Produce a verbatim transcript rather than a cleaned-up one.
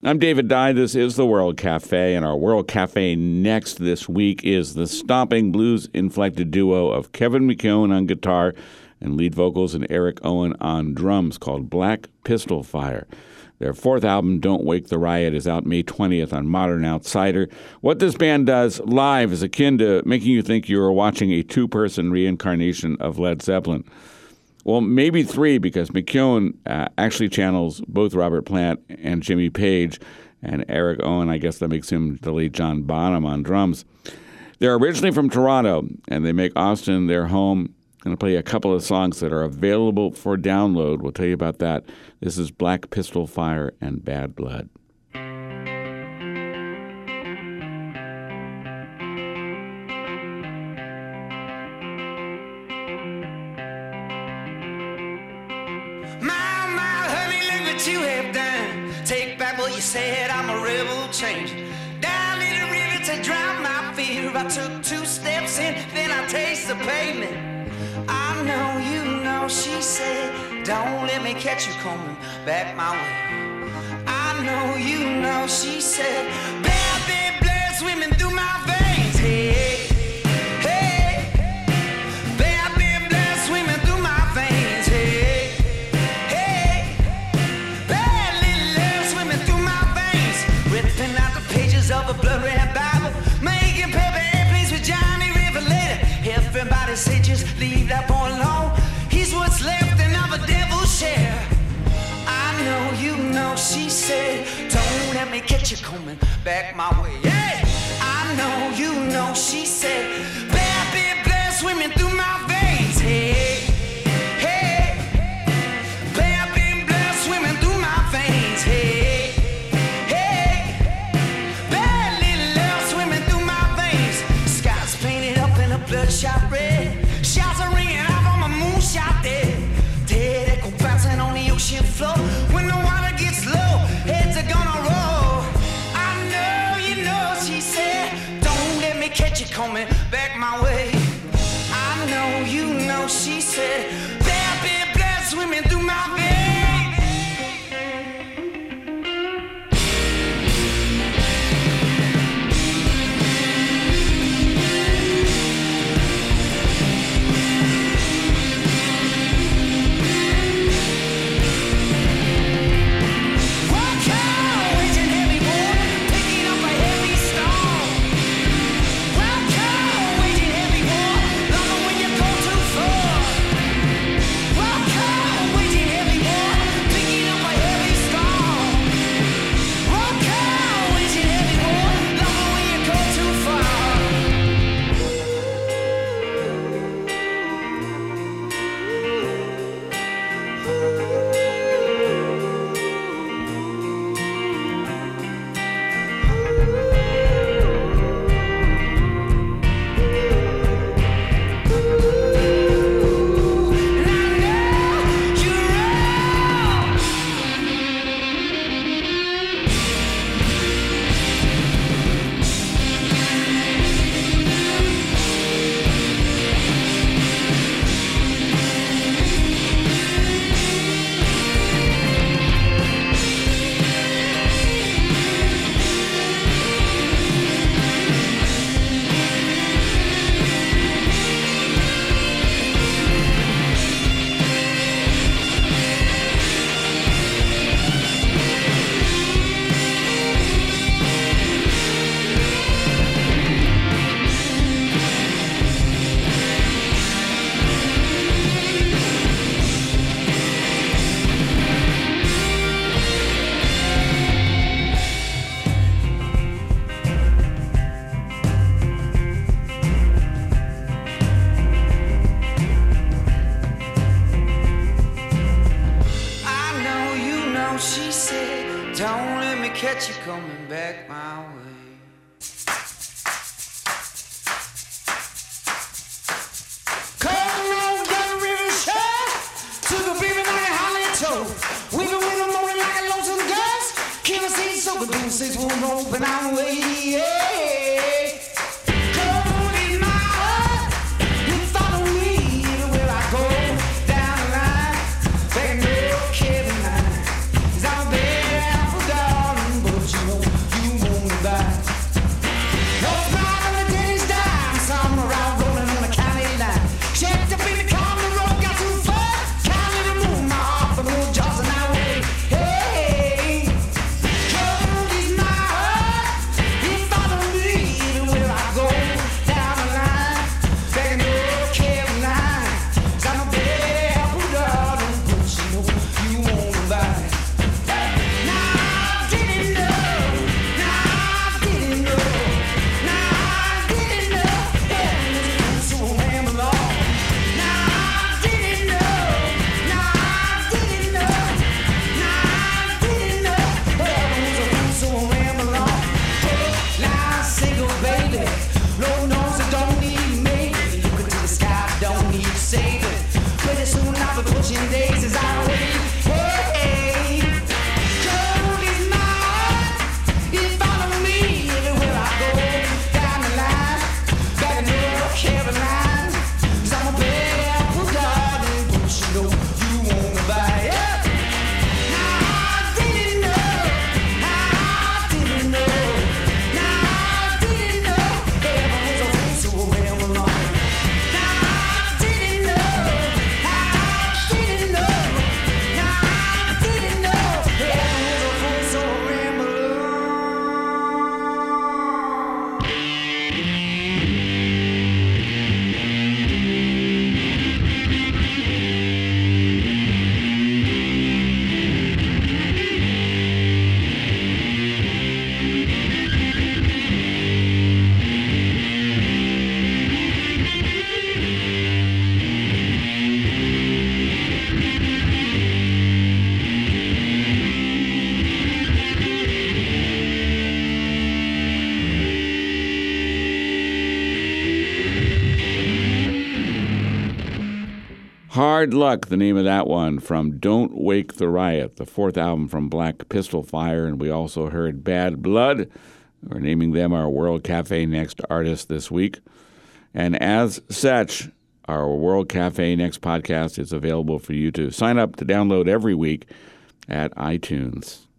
I'm David Dye. This is the World Cafe, and our World Cafe next this week is the stomping blues-inflected duo of Kevin McKeown on guitar and lead vocals and Eric Owen on drums called Black Pistol Fire. Their fourth album, Don't Wake the Riot, is out May twentieth on Modern Outsider. What this band does live is akin to making you think you are watching a two-person reincarnation of Led Zeppelin. Well, maybe three, because McKeown uh, actually channels both Robert Plant and Jimmy Page, and Eric Owen, I guess that makes him the late John Bonham on drums. They're originally from Toronto, and they make Austin their home. I'm going to play a couple of songs that are available for download. We'll tell you about that. This is Black Pistol Fire and Bad Blood. You have done. Take back what you said, I'm a rebel change. Down in the river to drown my fear. I took two steps in, then I taste the pavement. I know you know, she said, don't let me catch you coming back my way. I know you know, she said, bad, bad blood swimming through my veins. Hey. Everybody say just leave that boy alone. He's what's left and of a devil's share. I know you know, she said, don't let me catch you coming back my way. Hey! I know you know, she said, bad big blood swimming through my veins. Hey, hey, bad big blood swimming through my veins. Hey, hey, bad little love swimming through my veins. Sky's painted up in a bloodshot red. Shouts are ringing out on my moonshot there. Dead echo bouncing on the ocean floor. When the water gets low, heads are gonna roll. I know you know, she said, don't let me catch you coming back my way. I know you know, she said, bad big blood swimming through my veins. Catch you coming back my way. Come on down the river shore to the baby like a holly toe. We've been with them morning like a lonesome ghost. Can't see so good, do six won't open our way. Yeah. Kevin, I'm a bad apple, darling, but Hard Luck, the name of that one, from Don't Wake the Riot, the fourth album from Black Pistol Fire. And we also heard Bad Blood. We're naming them our World Cafe Next artist this week. And as such, our World Cafe Next podcast is available for you to sign up to download every week at iTunes.